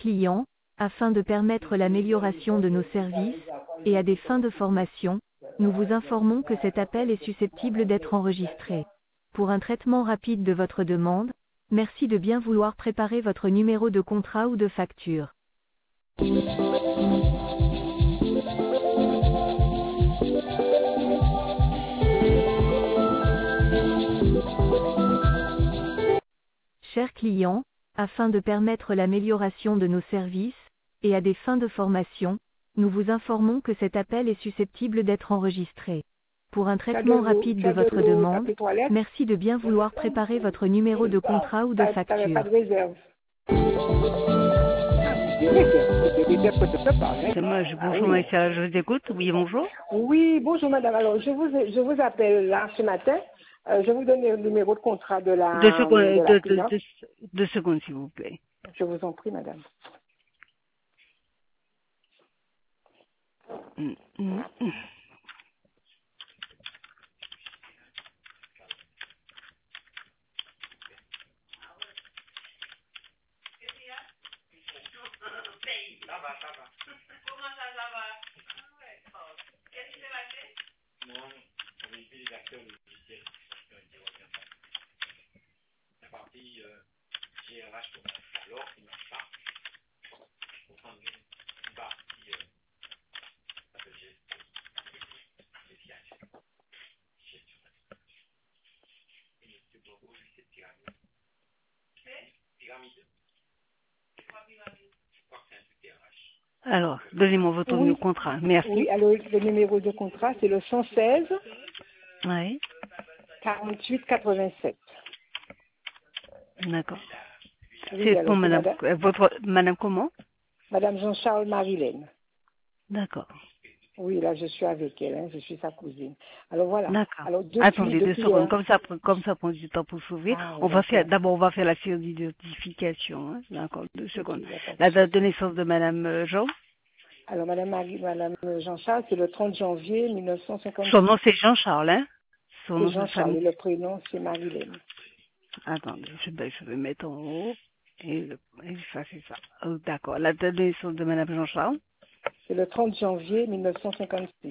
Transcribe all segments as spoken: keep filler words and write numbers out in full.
clients, afin de permettre l'amélioration de nos services, et à des fins de formation, nous vous informons que cet appel est susceptible d'être enregistré. Pour un traitement rapide de votre demande, merci de bien vouloir préparer votre numéro de contrat ou de facture. Chers clients, afin de permettre l'amélioration de nos services, et à des fins de formation, nous vous informons que cet appel est susceptible d'être enregistré. Pour un traitement rapide de votre demande, merci de bien vouloir préparer votre numéro de contrat ou de facture. Pas de réserve. C'est moi, je, bonjour, Maïssa, je vous écoute. Oui, bonjour. Oui, bonjour madame. Alors, je vous, je vous appelle là ce matin. Euh, je vais vous donner le numéro de contrat de la, Deux secondes, de la deux, deux, cliente. deux, deux secondes, s'il vous plaît. Je vous en prie, madame. Mm, mm, mm. Alors, donnez-moi votre Oui. contrat. Merci. Oui, alors le numéro de contrat, c'est le cent seize Oui, quarante-huit quatre-vingt-sept. d'accord. Oui, C'est alors, pour c'est madame, madame, euh, votre, madame comment? madame Jean-Charles Marilène. D'accord. Oui, là, je suis avec elle, hein, je suis sa cousine. Alors voilà. D'accord. Alors depuis, Attendez deux depuis secondes. hier- Comme ça, prend- comme ça prend du temps pour sauver. Ah, On va faire, d'accord. d'abord, on va faire la série d'identification. Hein. D'accord. Deux secondes. Ok, d'accord. La date de naissance de madame euh, Jean. Alors madame, Marie, madame Jean-Charles, c'est le trente janvier mille neuf cent cinquante-six. Son nom, c'est Jean-Charles, hein. Son C'est nom de Jean-Charles et famille. le prénom, c'est Marilène. Attendez, je, ben, je vais mettre en haut. Et, le, et ça, c'est ça. Oh, d'accord. La date de naissance de madame Jean-Charles. C'est le trente janvier mille neuf cent cinquante-six.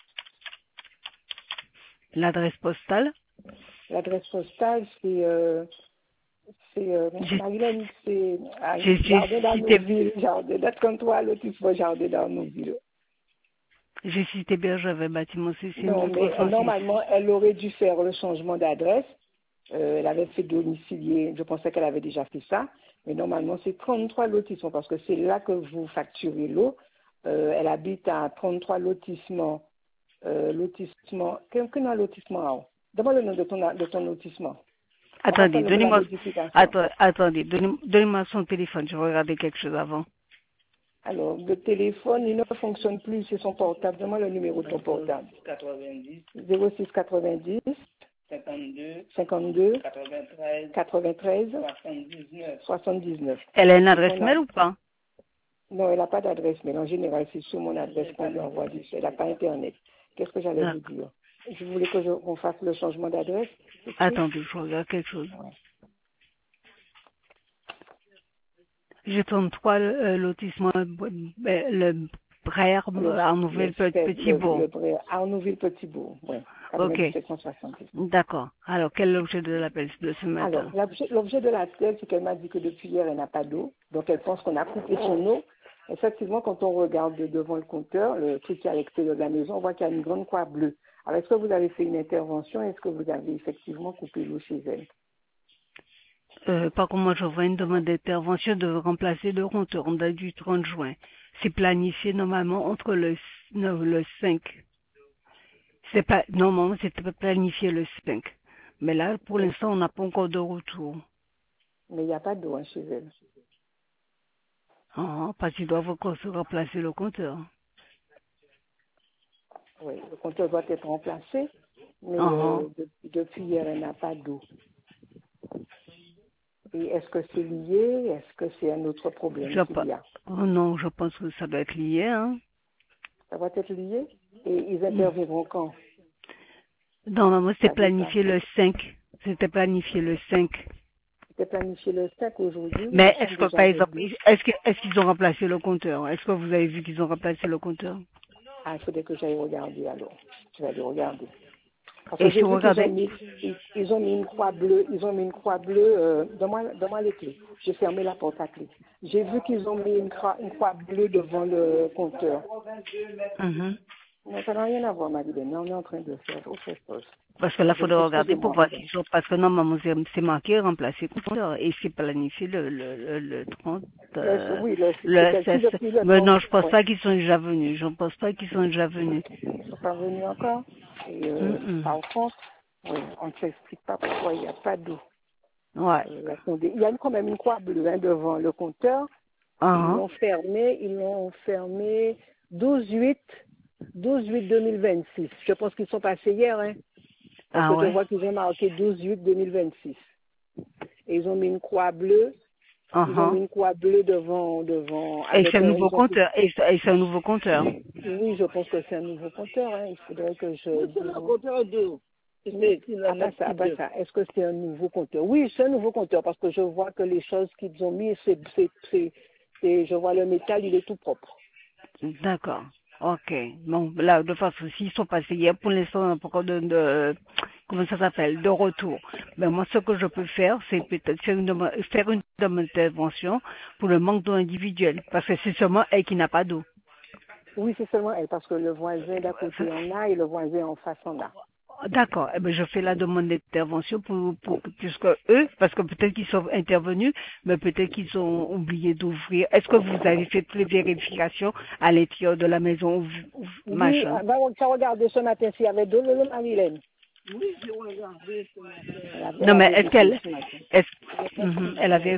L'adresse postale. L'adresse postale, c'est... Euh, c'est euh, J'ai Marilène, c'est à j'ai- j'ai Jardin cité, d'Arnouville, Jardin d'Attentoire, lotissement Jardin d'Arnouville. j'ai cité Bergevin, bâtiment C C Non, mais euh, mille trois cent six. normalement, elle aurait dû faire le changement d'adresse. Euh, elle avait fait domicilier, je pensais qu'elle avait déjà fait ça. Mais normalement, c'est trente-trois lotissements parce que c'est là que vous facturez l'eau. Euh, elle habite à trente-trois lotissements. Euh, lotissement, quel quel nom lotissement a? Donne-moi le nom de ton, de ton lotissement. On va faire Attendez, le- la donnez-moi, modification. attends, attendez, donnez- donnez-moi son téléphone, je vais regarder quelque chose avant. Alors, le téléphone, il ne fonctionne plus, c'est son portable. Donne-moi le numéro de ton portable. zéro six quatre-vingt-dix cinquante-deux cinquante-deux quatre-vingt-treize quatre-vingt-treize soixante-dix-neuf. Elle a une C'est adresse son mail ad- ou pas? Non, elle n'a pas d'adresse, mais en général, c'est sur mon adresse qu'on lui envoie du. Elle n'a pas Internet. Qu'est-ce que j'allais vous D'accord. dire? Je voulais que je, qu'on fasse le changement d'adresse. tout de suite. Attendez, je regarde quelque chose. Ouais. J'ai trente-trois euh, lotissements, euh, le Brère, Le, en le, Nouvelle le, le, Petit-Bourg. le Arnouville-Petit-Bourg, oui. Ok, quatre-vingt-dix-sept cent soixante. d'accord. Alors, quel est l'objet de l'appel de ce Alors, matin? l'objet l'objet de la tête, c'est qu'elle m'a dit que depuis hier, elle n'a pas d'eau. Donc, elle pense qu'on a coupé son eau. Effectivement, quand on regarde devant le compteur, le truc qui est à l'extérieur de la maison, on voit qu'il y a une grande croix bleue. Alors, est-ce que vous avez fait une intervention? Est-ce que vous avez effectivement coupé l'eau chez elle? Euh, par contre, moi, j'envoie une demande d'intervention de remplacer le compteur. On date du trente juin. C'est planifié normalement entre le, non, le cinq. C'est pas, normalement, c'était planifié le cinq. Mais là, pour l'instant, on n'a pas encore de retour. Mais il n'y a pas d'eau hein, chez elle. Ah, parce qu'ils doivent encore se remplacer le compteur. Oui, le compteur doit être remplacé, mais Ah, euh, de- depuis hier, elle n'a pas d'eau. Et est-ce que c'est lié? Est-ce que c'est un autre problème je qu'il pas, y a? oh non, je pense que ça doit être lié, hein. Ça va être lié? Et ils Mm. interviendront quand? Normalement, c'était Ça dépend. planifié le cinq. C'était planifié le cinq. C'était planifié le cinq aujourd'hui. Mais Nous est-ce sommes que, déjà par le exemple, deux. est-ce que, est-ce qu'ils ont remplacé le compteur? Est-ce que vous avez vu qu'ils ont remplacé le compteur? Ah, il faudrait que j'aille regarder alors. Je vais aller regarder. Parce que Et si j'ai vous vu qu'ils ont regardez, mis, ils, ils ont mis une croix bleue, ils ont mis une croix bleue, euh, donne-moi, donne-moi les clés. J'ai fermé la porte à clé. J'ai vu qu'ils ont mis une croix, une croix bleue devant le compteur. Mhm. Non, ça n'a rien à voir, Madeleine. Non, on est en train de faire autre chose. Parce que là, il Pardon, faudrait regarder pour excusez-moi, voir madame. s'ils ont, parce que normalement, c'est c'est marqué remplacer compteur et c'est planifié le, le, le, le trente, Le- euh, oui, le, le c'est S quel- S. depuis le Mais temps. non, je pense Ouais. pas qu'ils sont déjà venus. Je ne pense pas qu'ils sont déjà venus. Ils ne sont pas venus encore. Et euh, Mhm. par contre, oui, on ne s'explique pas pourquoi il n'y a pas d'eau. Ouais. Euh, attendez, il y a quand même une croix bleue hein, devant le compteur. Ils Uh-huh. l'ont fermé, ils l'ont fermé douze huit deux mille vingt-six. Je pense qu'ils sont passés hier, hein, parce Ah que je ouais. vois qu'ils ont marqué douze huit deux mille vingt-six. Et ils ont mis une croix bleue, ils ont mis Uh-huh. une croix bleue devant, devant, Et c'est avec un un, nouveau ils ont, compteur. Et c'est et c'est un nouveau compteur. oui, je pense que c'est un nouveau compteur, hein. Il faudrait que je... Oui, c'est un compteur de... Ah, pas ça, pas ça. Est-ce que c'est un nouveau compteur? Oui, c'est un nouveau compteur parce que je vois que les choses qu'ils ont mis, c'est, c'est, c'est, c'est- je vois le métal, il est tout propre. D'accord. Ok. Bon, là, de toute façon, s'ils sont passés hier, pour l'instant, on n'a pas encore de, de, comment ça s'appelle, de retour. Ben, moi, ce que je peux faire, c'est peut-être faire une, demande- faire une demande d'intervention pour le manque d'eau individuelle. Parce que c'est seulement elle qui n'a pas d'eau. Oui, c'est seulement elle, parce que le voisin d'à côté en a et le voisin en face en a. D'accord. Eh ben, je fais la demande d'intervention pour, pour, puisque eux, parce que peut-être qu'ils sont intervenus, mais peut-être qu'ils ont oublié d'ouvrir. Est-ce que vous avez fait toutes les vérifications à l'intérieur de la maison ou, ou Oui, machin? ah, bah, tu as regardé ce matin s'il y avait de l'eau, Marilène. Oui, j'ai regardé ce matin. Elle a, elle Non, a mais est-ce vérifié qu'elle, ce matin. est-ce, mhm, elle avait,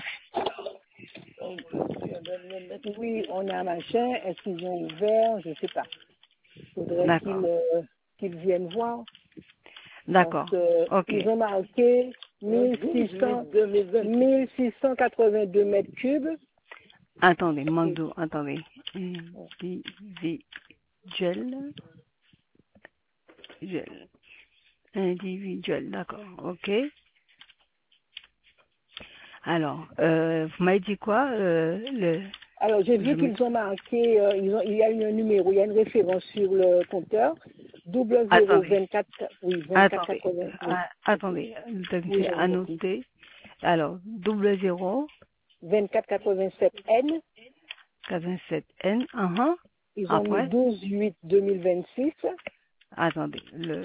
Oui, on a machin. Est-ce qu'ils ont ouvert? Je ne sais pas. Il faudrait qu'ils d'accord, euh, qu'ils viennent voir parce d'accord, ok. qu'ils ont marqué mille six cents, mille six cent quatre-vingt-deux mètres cubes. Attendez, manque Et, d'eau, attendez. Individuel, individuel, individuel, d'accord, ok. Alors, euh, vous m'avez dit quoi, euh, le, alors, j'ai je vu me, qu'ils ont marqué, euh, ils ont, il y a eu un numéro, il y a une référence sur le compteur, double zéro attendez, vingt-quatre, oui, vingt-quatre attendez, quatre-vingts, oui, ah, attendez, donc oui, c'est je vous en prie. annoté. Alors, double zéro, vingt-quatre quatre-vingt-sept N, quatre-vingt-sept N, uh ils ont mis après, douze huit deux mille vingt-six, attendez, le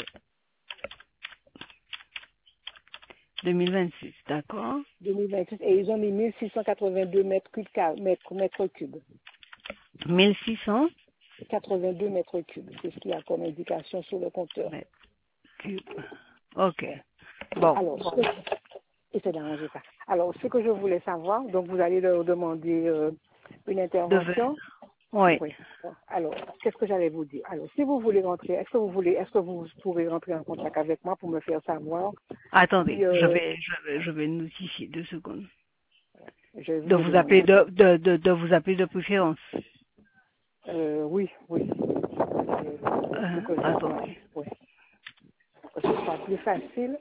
deux mille vingt-six, d'accord. deux mille vingt-six, et ils ont mis mille six cent quatre-vingt-deux mètres cubes, car- mètres, mètres cubes, mille six cents quatre-vingt-deux mètres cubes, c'est ce qu'il y a comme indication sur le compteur. mètres cubes. Ok. Ouais. Bon, Alors, ce que, et ça dérange pas. Alors, ce que je voulais savoir, donc vous allez leur demander euh, une de, intervention. oui. Oui. Alors, qu'est-ce que j'allais vous dire? Alors, si vous voulez rentrer, est-ce que vous voulez, est-ce que vous pourrez rentrer en contact avec moi pour me faire savoir Attendez, si je euh, vais, je vais, je vais notifier deux secondes. je vais vous De le vous appeler, demander. de, de, de, de vous appeler de préférence. Euh, oui, oui. Euh, Euh, pour que ça soit, attendez. oui, pour que ce soit plus facile,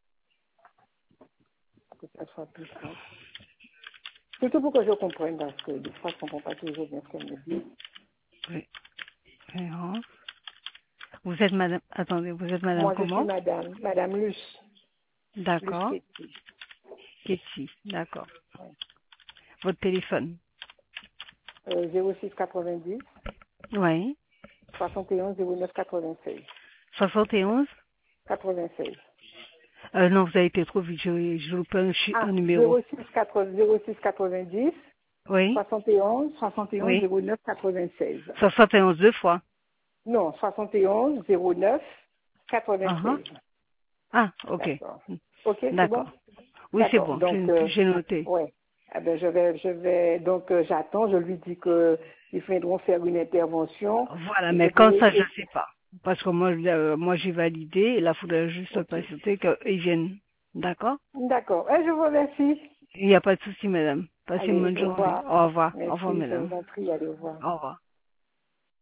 pour que ça soit plus simple. Surtout pour que je comprenne, parce que des fois, je ne comprends pas toujours bien ce qu'elle me dit. Préférence. Vous êtes madame, attendez, vous êtes madame Moi, je suis comment? madame, madame Luce, Luce D'accord. Ketty. Ketty, d'accord. Votre téléphone? Euh, zéro six quatre-vingt-dix, Oui. soixante et onze zéro neuf quatre-vingt-seize. soixante et onze? quatre-vingt-seize. Euh, non, vous avez été trop vite, je, je vous peux un, chi- un Ah, numéro. zéro six quatre-vingt-dix, Oui. soixante et onze, soixante et onze Oui. zéro neuf quatre-vingt-seize. soixante et onze deux fois. Non, soixante et onze zéro neuf Uh-huh. quatre-vingt-seize. Ah, ok. D'accord. Ok, c'est bon? D'accord. Oui, c'est D'accord. bon, Donc, j'ai euh, j'ai noté. ouais. Eh ben, je vais, je vais, donc, euh, j'attends, je lui dis que ils viendront faire une intervention. Voilà, Et je mais quand pourrai, ça, je et- ne sais pas. Parce que moi, euh, moi j'ai validé, et là, il faudrait juste ok. patienter qu'ils viennent. D'accord? D'accord. Eh, je vous remercie. Il n'y a pas de souci, madame. Passez une Allez, bonne au journée. revoir. Au revoir. Au revoir, Merci, je madame. vous en prie, allez, au revoir. Au revoir.